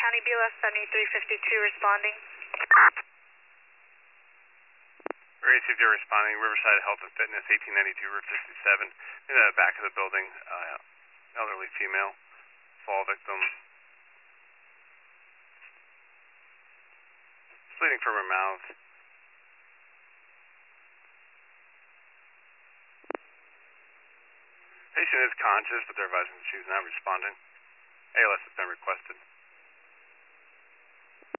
County BLS 7352 responding. Received your responding, Riverside Health and Fitness, 1892 Route 57, in the back of the building, elderly female, fall victim. Bleeding from her mouth. Patient is conscious, but they're advising that she's not responding. ALS has been requested.